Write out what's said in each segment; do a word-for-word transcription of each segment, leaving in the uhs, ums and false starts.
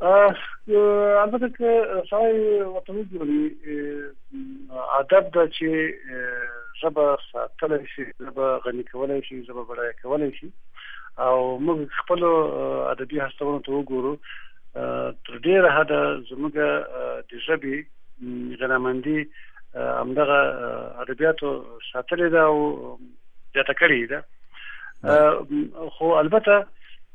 البته که سړی ورته وګوري ادب ده چې ژبه ساتلی شي، ژبه غني کولی شي، ژبه بډایه کولی شي، او موږ خپلو ادبي هڅونو ته وګورو. تر ډېره حده زموږ د ژبې غنامندي همدغه ادبیاتو ساتلې ده او زیاته کړې ده. خو البته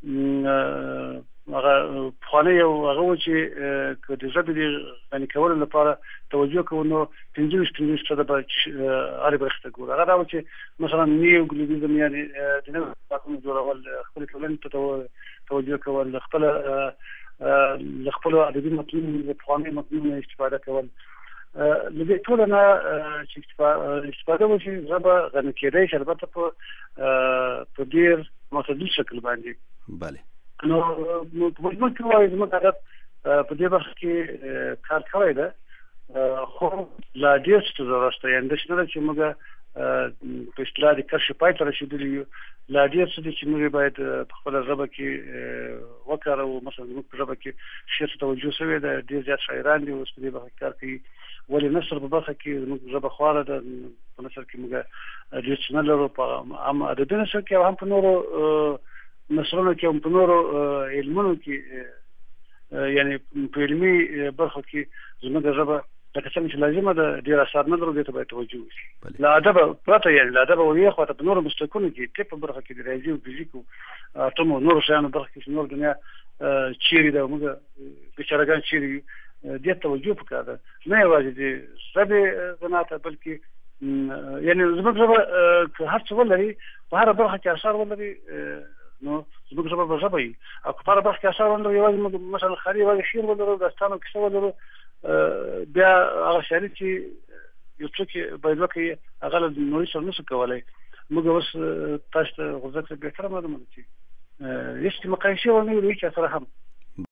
هغه پخوانی یو هغه و چې که د ژبې د غني کولو لپاره توجه کوو نو پنځه ویشت پنځه ویشت فیصده به هرې برخې ته ګورو. هغه دا و چې مثلا نیو ګلوبلیزم، یعنې د نویو ځواکونو جوړول، خپلې ټولنې ته توجه کول، خپله له خپلو ادبي متنونو د پخوانیو متنونو استفاده کول. له دې ټوله نه چې استفاده وشي ژبه غني کېدی شي، البته په په ډېر معتدل شکل باندې. بله. نو په مجموع کې وایي زموږ ادب په دې برخه کې کار کړی ده، خو لا ډېر څه ضرورت شته. یعنې داسې نه ده چې موږ په اصطلاح د کرښې پای ته رسېدلي یو. لا ډېر څه دي چې موږ باید په خپله ژبه کې وکاروو. مثلا زموږ په ژبه کې شعر ته توجه شوې ده، ډېر زیات شاعران دي اوس په دې برخه کې کار کوي. ولې نثر په برخه کې زموږ ژبه خواره ده، په نثر کې موږ ډېر څه نه لرو، په هم ادبي نثر کې او هم په نورو نثرونو کې، هم په نورو علمونو کې، یعنې په علمي برخو کې زموږ ژبه لکه څنګه چې لازمه ده ډېر اثار نه لرو، دې ته باید توجه وشي. له ادبه پرته، یعنې له ادبه ور یې خواته په نورو مسلکونو کې، طب په برخه کې د ریاضي او فزیک او اتم او نورو شیانو برخه کې چې نور دنیا چیرې ده، موږ بیچارهګان چیرې یو، دې ته توجه پکار ده. نه یوازې د ژبې غنا ته، بلکې یعنې زموږ ژبه که هر څه ولري، په هره برخه کې اثار ولري، نو زموږ ژبه به ژبه وي. او که په هره برخه کې اثار ولرو، یوازې موږ مثلا خالي یوازې شعر ولرو، داستان او کیسه ولرو، بیا هغه شاعري چې یو څوک باید وکړي هغه له نوري سره نشو کولی. موږ اوس تاسو ته غوږ ته بهتره معلومه ده چې هېڅ مقایسې ونه لرو هېچا سره هم.